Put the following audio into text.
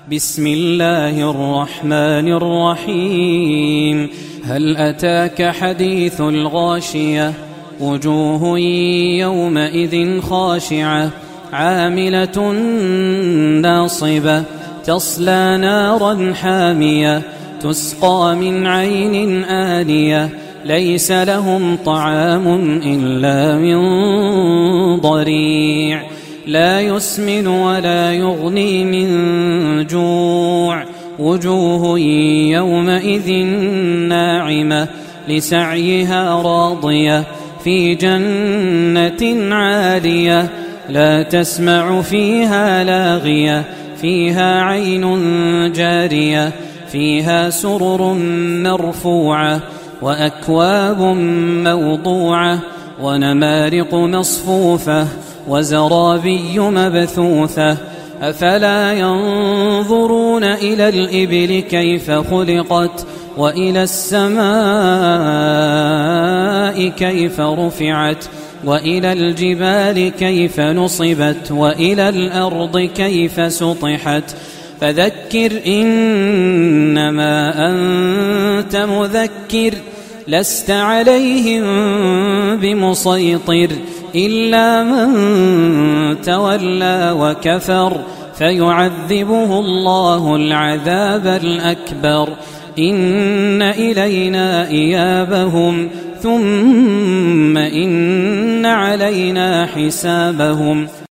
بسم الله الرحمن الرحيم. هل أتاك حديث الغاشية؟ وجوه يومئذ خاشعة عاملة ناصبة تصلى نارا حامية تسقى من عين آنية ليس لهم طعام إلا من ضريع لا يسمن ولا يغني من جوع. وجوه يومئذ ناعمة لسعيها راضية في جنة عالية لا تسمع فيها لاغية فيها عين جارية فيها سرر مرفوعة وأكواب موضوعة ونمارق مصفوفة وزرابي مبثوثة. أفلا ينظرون إلى الإبل كيف خلقت وإلى السماء كيف رفعت وإلى الجبال كيف نصبت وإلى الأرض كيف سطحت. فذكر إنما أنت مذكر لست عليهم بمسيطر إلا من تولى وكفر فيعذبه الله العذاب الأكبر. إن إلينا إيابهم ثم إن علينا حسابهم.